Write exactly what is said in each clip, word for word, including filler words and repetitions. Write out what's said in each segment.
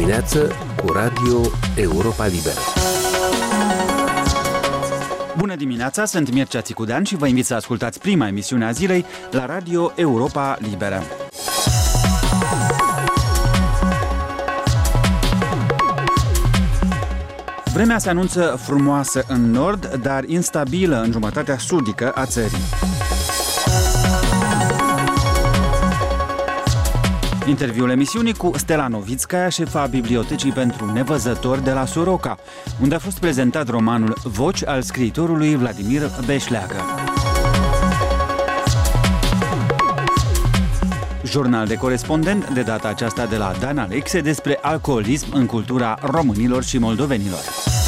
dimineață cu Radio Europa Liberă. Bună dimineața, sunt Mircea Țicudean și vă invit să ascultați prima emisiune a zilei la Radio Europa Liberă. Vremea se anunță frumoasă în nord, dar instabilă în jumătatea sudică a țării. Interviul emisiunii cu Stella Novitskaya, șefa Bibliotecii pentru Nevăzători de la Soroca, unde a fost prezentat romanul Voci al scriitorului Vladimir Beșleagă. Jurnal de corespondent, de data aceasta de la Dan Alexe, despre alcoolism în cultura românilor și moldovenilor.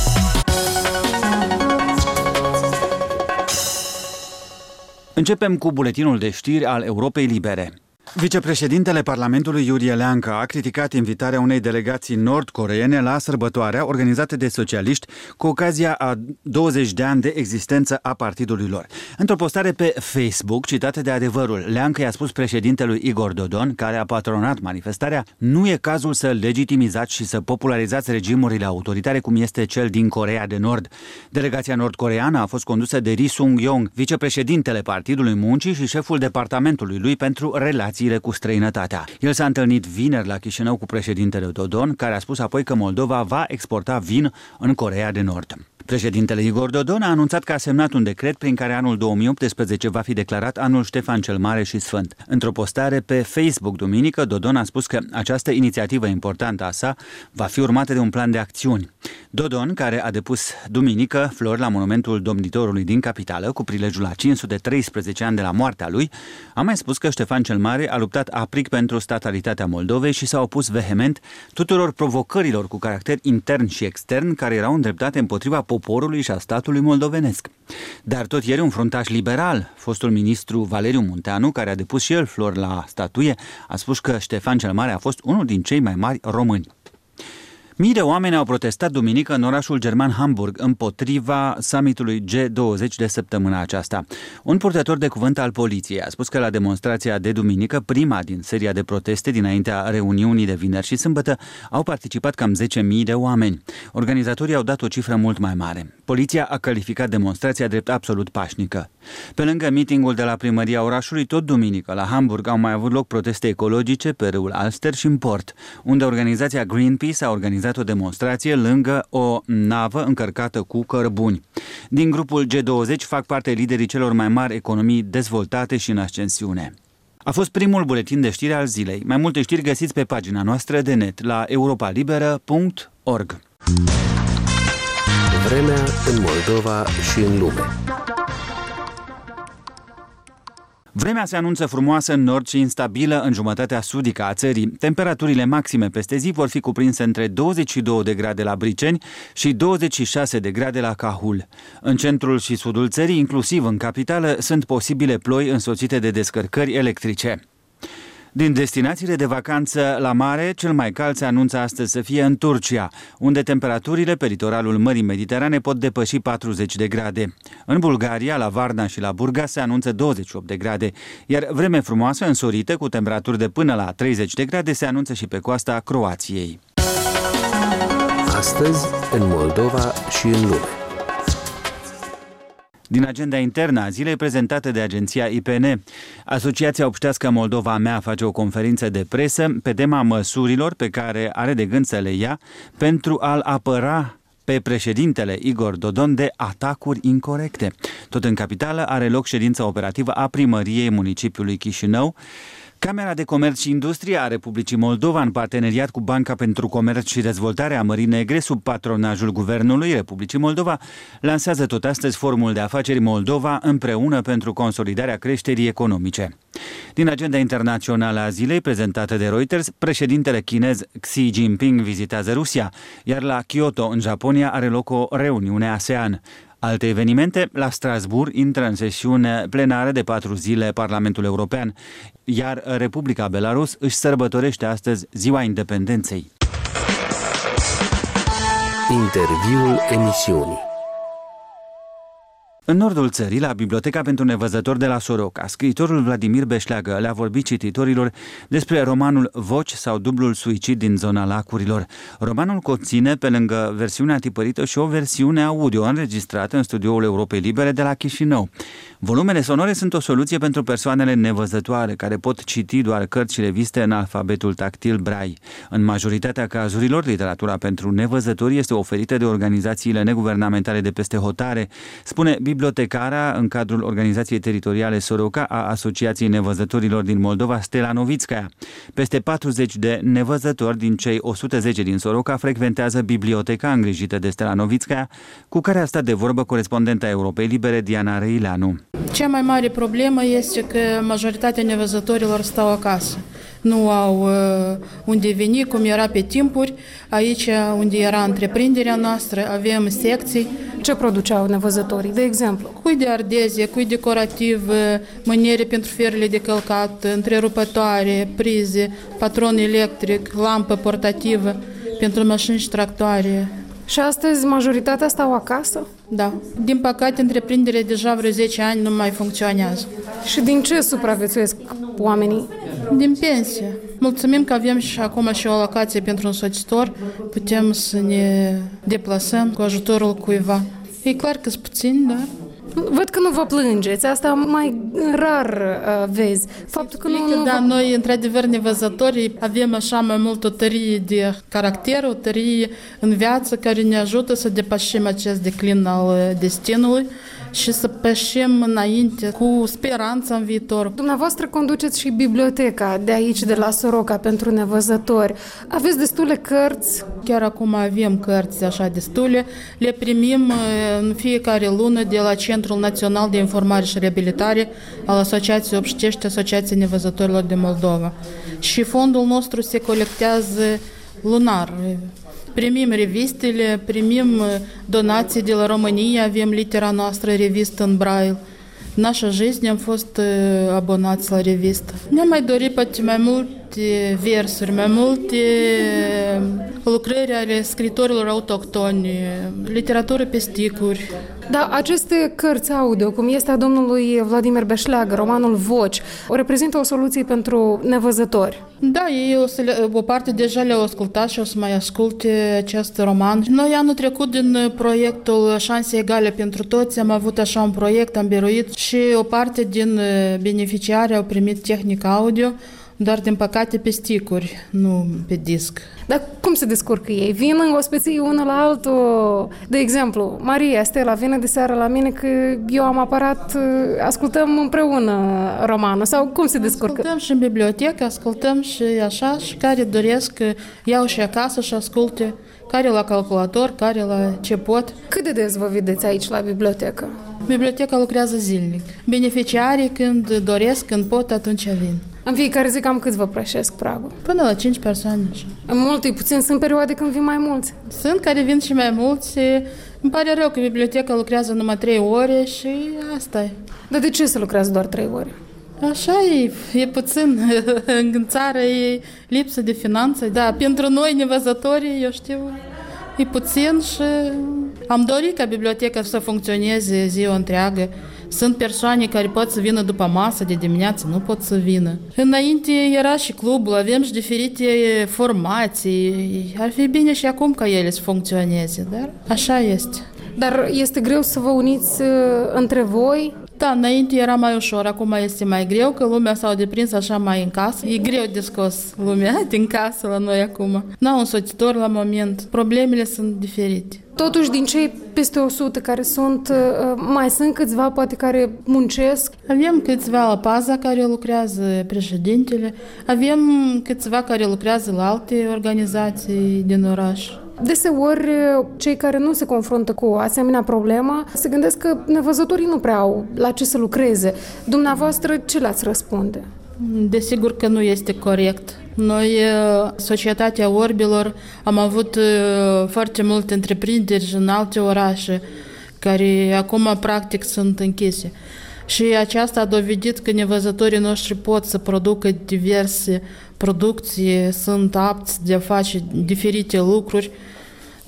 Începem cu buletinul de știri al Europei Libere. Vicepreședintele Parlamentului Iurie Leancă a criticat invitarea unei delegații nord-coreene la sărbătoarea organizată de socialiști cu ocazia a douăzeci de ani de existență a partidului lor. Într-o postare pe Facebook, citată de Adevărul, Leancă i-a spus președintelui Igor Dodon, care a patronat manifestarea: nu e cazul să legitimizați și să popularizați regimurile autoritare cum este cel din Coreea de Nord. Delegația nord-coreeană a fost condusă de Ri Sung-yong, vicepreședintele Partidului Muncii și șeful departamentului lui pentru relații cu străinătatea. El s-a întâlnit vineri la Chișinău cu președintele Dodon, care a spus apoi că Moldova va exporta vin în Coreea de Nord. Președintele Igor Dodon a anunțat că a semnat un decret prin care anul două mii optsprezece va fi declarat anul Ștefan cel Mare și Sfânt. Într-o postare pe Facebook duminică, Dodon a spus că această inițiativă importantă a sa va fi urmată de un plan de acțiuni. Dodon, care a depus duminică flori la monumentul domnitorului din capitală cu prilejul la cinci sute treisprezece ani de la moartea lui, a mai spus că Ștefan cel Mare a luptat aprig pentru statalitatea Moldovei și s-a opus vehement tuturor provocărilor cu caracter intern și extern care erau îndreptate împotriva poporului și a statului moldovenesc. Dar tot ieri un fruntaș liberal, fostul ministru Valeriu Munteanu, care a depus și el flori la statuie, a spus că Ștefan cel Mare a fost unul din cei mai mari români. Mii de oameni au protestat duminică în orașul german Hamburg împotriva summitului G douăzeci de săptămâna aceasta. Un purtător de cuvânt al poliției a spus că la demonstrația de duminică, prima din seria de proteste dinaintea reuniunii de vineri și sâmbătă, au participat cam zece mii de oameni. Organizatorii au dat o cifră mult mai mare. Poliția a calificat demonstrația drept absolut pașnică. Pe lângă meetingul de la primăria orașului, tot duminică la Hamburg au mai avut loc proteste ecologice pe râul Alster și în port, unde organizația Greenpeace a organizat o demonstrație lângă o navă încărcată cu cărbuni. Din grupul G douăzeci fac parte liderii celor mai mari economii dezvoltate și în ascensiune. A fost primul buletin de știri al zilei. Mai multe știri găsiți pe pagina noastră de net la europa liberă punct org. Vremea în Moldova și în lume. Vremea se anunță frumoasă în nord și instabilă în jumătatea sudică a țării. Temperaturile maxime peste zi vor fi cuprinse între douăzeci și două de grade la Briceni și douăzeci și șase de grade la Cahul. În centrul și sudul țării, inclusiv în capitală, sunt posibile ploi însoțite de descărcări electrice. Din destinațiile de vacanță la mare, cel mai cald se anunță astăzi să fie în Turcia, unde temperaturile pe litoralul Mării Mediterane pot depăși patruzeci de grade. În Bulgaria, la Varna și la Burgas se anunță douăzeci și opt de grade, iar vreme frumoasă însorită cu temperaturi de până la treizeci de grade se anunță și pe coasta Croației. Astăzi, în Moldova și în lume. Din agenda internă a zilei prezentată de agenția I P N, Asociația Obștească Moldova Mea face o conferință de presă pe tema măsurilor pe care are de gând să le ia pentru a-l apăra pe președintele Igor Dodon de atacuri incorecte. Tot în capitală are loc ședința operativă a primăriei municipiului Chișinău. Camera de Comerț și Industrie a Republicii Moldova, în parteneriat cu Banca pentru Comerț și Dezvoltare a Mării Negre, sub patronajul Guvernului Republicii Moldova, lansează tot astăzi Forumul de Afaceri Moldova împreună pentru consolidarea creșterii economice. Din agenda internațională a zilei, prezentată de Reuters, președintele chinez Xi Jinping vizitează Rusia, iar la Kyoto, în Japonia, are loc o reuniune ASEAN. Alte evenimente, la Strasbourg intră în sesiune plenară de patru zile Parlamentul European, iar Republica Belarus își sărbătorește astăzi Ziua Independenței. Interviul emisiunii. În nordul țării, la Biblioteca pentru Nevăzători de la Soroca, scriitorul Vladimir Beșleagă le-a vorbit cititorilor despre romanul Voci sau Dublul suicid din zona lacurilor. Romanul conține, pe lângă versiunea tipărită, și o versiune audio înregistrată în studioul Europei Libere de la Chișinău. Volumele sonore sunt o soluție pentru persoanele nevăzătoare, care pot citi doar cărți și reviste în alfabetul tactil Braille. În majoritatea cazurilor, literatura pentru nevăzători este oferită de organizațiile neguvernamentale de peste hotare, spune bibliotecara în cadrul organizației teritoriale Soroca a Asociației Nevăzătorilor din Moldova, Stella Novitskaya. Peste patruzeci de nevăzători din cei o sută zece din Soroca frecventează biblioteca îngrijită de Stella Novitskaya, cu care a stat de vorbă corespondenta Europei Libere, Diana Răileanu. Cea mai mare problemă este că majoritatea nevăzătorilor stau acasă. Nu au uh, unde veni, cum era pe timpuri. Aici, unde era întreprinderea noastră, avem secții. Ce produceau nevăzătorii, de exemplu? Cui de ardezie, cui decorativ, mâniere pentru ferile de călcat, întrerupătoare, prize, patron electric, lampă portativă pentru mașini și tractoare. Și astăzi majoritatea stau acasă? Da. Din păcate, întreprinderea deja vreo zece ani nu mai funcționează. Și din ce supraviețuiesc oamenii? Din pensie. Mulțumim că avem și acum și o alocație pentru însoțitor. Putem să ne deplasăm cu ajutorul cuiva. E clar că sunt puțini, dar... Văd că nu vă plângeți, asta mai rar uh, vezi. Faptul că nu, nu da, vă... noi, într-adevăr, nevăzătorii, avem așa mai mult o tărie de caracter, o tărie în viață care ne ajută să depășim acest declin al destinului și să pășim înainte cu speranță în viitor. Dumneavoastră conduceți și biblioteca de aici, de la Soroca, pentru nevăzători. Aveți destule cărți? Chiar acum avem cărți așa destule. Le primim în fiecare lună de la Centrul Național de Informare și Reabilitare al Asociației Obștești, Asociației Nevăzătorilor de Moldova. Și fondul nostru se colectează lunar. Primim revistele, primim donații de la România, avem litera noastră revistă în Braille. Nașa жизнь am fost abonați la revistă. Ne-am mai dorit poate mai multe versuri, mai multe lucrări ale scritorilor autohtoni, literatură pe sticuri. Da, aceste cărți audio, cum este a domnului Vladimir Beșleagă, romanul Voci, o reprezintă o soluție pentru nevăzători. Da, ei o, să le, o parte deja le-au ascultat și o să mai asculte acest roman. Noi anul trecut din proiectul Șanse Egale pentru Toți am avut așa un proiect, am biruit și o parte din beneficiari au primit tehnică audio, doar din păcate pe sticuri, nu pe disc. Dar cum se descurcă ei? Vin în ospății unul la altul? De exemplu, Maria, Stella, vine de seară la mine că eu am aparat, ascultăm împreună romanul, sau cum se descurcă? Ascultăm și în bibliotecă, ascultăm și așa, și care doresc iau și acasă și asculte, care la calculator, care la ce pot. Cât de des vă vedeți aici la bibliotecă? Biblioteca lucrează zilnic. Beneficiarii când doresc, când pot, atunci vin. În fiecare zi cam câți vă prășesc pragul? Până la cinci persoane. Așa. Mult, e puțin, sunt perioade când vin mai mulți. Sunt care vin și mai mulți. Îmi pare rău că biblioteca lucrează numai trei ore și asta e. Dar de ce se lucrează doar trei ore? Așa e, e puțin. În țară e lipsă de finanțe. Da, pentru noi, nevăzătorii, eu știu, e puțin și am dorit ca biblioteca să funcționeze ziua întreagă. Sunt persoane care pot să vină după masă de dimineață, nu pot să vină. Înainte era și clubul, avem și diferite formații. Ar fi bine și acum ca ele să funcționeze, dar așa este. Dar este greu să vă uniți între voi? Da, înainte era mai ușor, acum este mai greu, că lumea s-a deprins așa mai în casă. E greu de scos lumea din casă la noi acum. N-au un soțitor la moment. Problemele sunt diferite. Totuși, din cei peste o sută care sunt, mai sunt câțiva, poate, care muncesc? Avem câțiva la Paza care lucrează președintele, avem câțiva care lucrează la alte organizații din oraș. Deseori, cei care nu se confruntă cu o asemenea problemă se gândesc că nevăzătorii nu prea au la ce să lucreze. Dumneavoastră, ce le-ați răspunde? Desigur că nu este corect. Noi, Societatea Orbilor, am avut foarte multe întreprinderi în alte orașe care acum practic sunt închise. Și aceasta a dovedit că nevăzătorii noștri pot să producă diverse producții, sunt apți de a face diferite lucruri,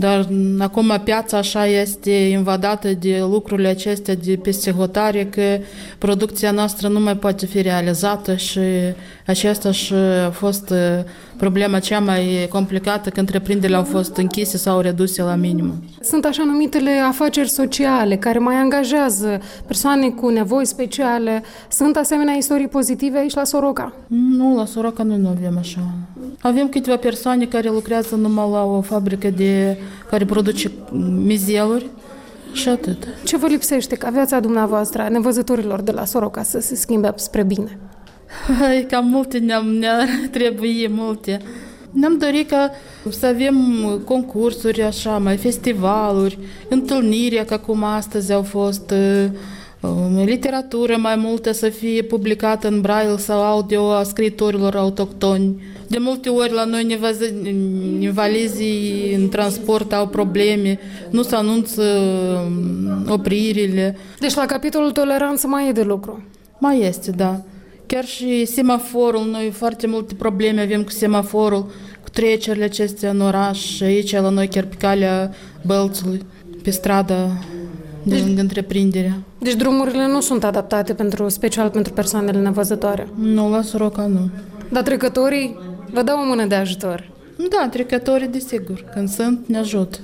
Dar acum piața așa este invadată de lucrurile acestea de peste hotare că producția noastră nu mai poate fi realizată și aceasta și a fost problema cea mai complicată că întreprinderile au fost închise sau reduse la minimum. Sunt așa numitele afaceri sociale care mai angajează persoane cu nevoi speciale. Sunt asemenea istorii pozitive aici la Soroca? Nu, la Soroca noi nu avem așa. Avem câteva persoane care lucrează numai la o fabrică de, care produce mizeluri și atât. Ce vă lipsește ca viața dumneavoastră, nevăzătorilor de la Soroca, să se schimbe spre bine? Hai, cam multe ne-am, ne-ar trebui, multe. Ne-am dorit ca să avem concursuri, așa, mai festivaluri, întâlniri, ca cum astăzi au fost, literatură mai multă să fie publicată în braille sau audio a scriitorilor autohtoni. De multe ori la noi invalizii în transport au probleme, nu se anunță opririle. Deci la capitolul toleranță mai e de lucru? Mai este, da. Chiar și semaforul, noi foarte multe probleme avem cu semaforul, cu trecerile acestea în oraș și aici la noi chiar pe calea Bălțului, pe strada de lângă întreprindere. Deci drumurile nu sunt adaptate pentru, special pentru persoanele nevăzătoare? Nu, la Soroca nu. Dar trecătorii vă dau o mână de ajutor? Da, trecătorii desigur, când sunt, ne ajută.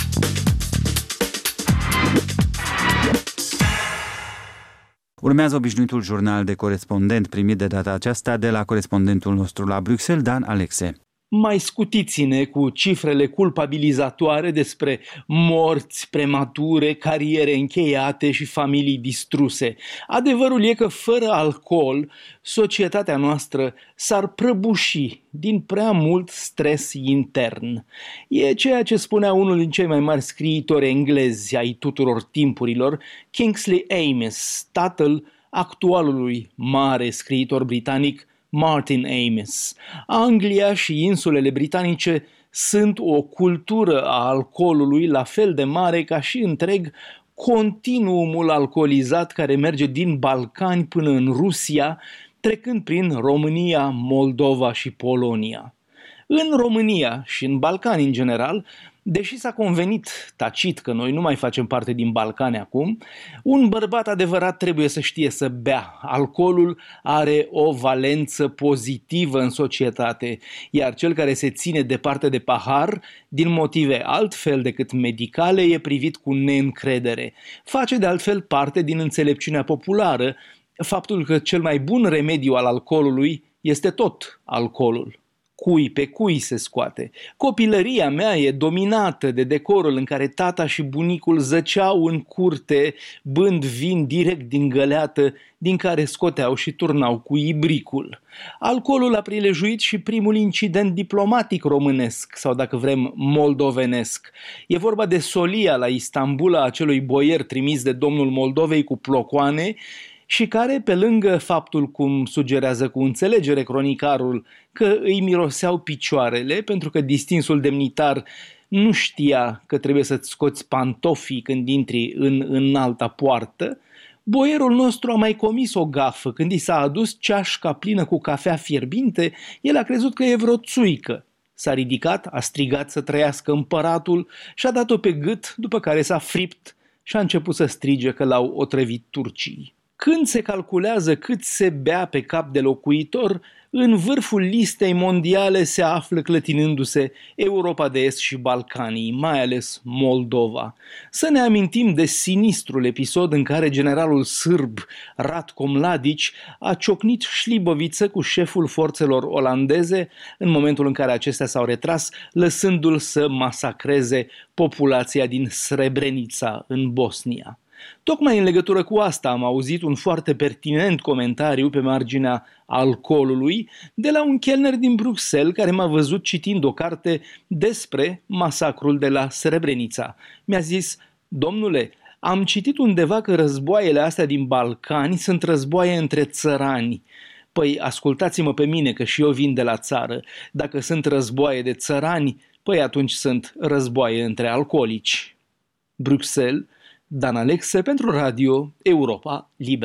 Urmează obișnuitul jurnal de corespondent primit de data aceasta de la corespondentul nostru la Bruxelles, Dan Alexe. Mai scutiți-ne cu cifrele culpabilizatoare despre morți premature, cariere încheiate și familii distruse. Adevărul e că fără alcool, societatea noastră s-ar prăbuși din prea mult stres intern. E ceea ce spunea unul din cei mai mari scriitori englezi ai tuturor timpurilor, Kingsley Amis, tatăl actualului mare scriitor britanic Martin Amis. Anglia și insulele britanice sunt o cultură a alcoolului la fel de mare ca și întreg continuumul alcoolizat care merge din Balcani până în Rusia, trecând prin România, Moldova și Polonia. În România și în Balcani în general, deși s-a convenit tacit că noi nu mai facem parte din Balcani acum, un bărbat adevărat trebuie să știe să bea. Alcoolul are o valență pozitivă în societate, iar cel care se ține departe de pahar, din motive altfel decât medicale, e privit cu neîncredere. Face de altfel parte din înțelepciunea populară faptul că cel mai bun remediu al alcoolului este tot alcoolul. Cui pe cui se scoate. Copilăria mea e dominată de decorul în care tata și bunicul zăceau în curte, bând vin direct din găleată, din care scoteau și turnau cu ibricul. Alcoolul a prilejuit și primul incident diplomatic românesc, sau dacă vrem moldovenesc. E vorba de solia la Istanbul a acelui boier trimis de domnul Moldovei cu plocoane, și care, pe lângă faptul, cum sugerează cu înțelegere cronicarul, că îi miroseau picioarele, pentru că distinsul demnitar nu știa că trebuie să-ți scoți pantofii când intri în înalta poartă, boierul nostru a mai comis o gafă. Când i s-a adus ceașca plină cu cafea fierbinte, el a crezut că e vreo țuică. S-a ridicat, a strigat să trăiască împăratul și a dat-o pe gât, după care s-a fript și a început să strige că l-au otrăvit turcii. Când se calculează cât se bea pe cap de locuitor, în vârful listei mondiale se află clătinându-se Europa de Est și Balcanii, mai ales Moldova. Să ne amintim de sinistrul episod în care generalul sârb Ratko Mladic a ciocnit șliboviță cu șeful forțelor olandeze în momentul în care acestea s-au retras, lăsându-l să masacreze populația din Srebrenica în Bosnia. Tocmai în legătură cu asta am auzit un foarte pertinent comentariu pe marginea alcoolului de la un chelner din Bruxelles care m-a văzut citind o carte despre masacrul de la Srebrenica. Mi-a zis: domnule, am citit undeva că războaiele astea din Balcani sunt războaie între țărani. Păi ascultați-mă pe mine că și eu vin de la țară. Dacă sunt războaie de țărani, păi atunci sunt războaie între alcoolici. Bruxelles, Dan Alexe pentru Radio Europa Liberă.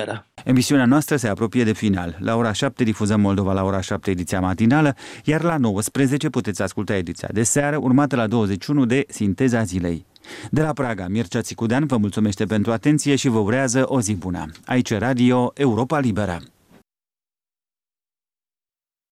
Emisiunea noastră se apropie de final. La ora șapte difuzăm Moldova la ora șapte ediția matinală, iar la nouăsprezece puteți asculta ediția de seară, urmată la douăzeci și unu de Sinteza zilei. De la Praga, Mircea Țicudean vă mulțumește pentru atenție și vă urează o zi bună. Aici Radio Europa Liberă.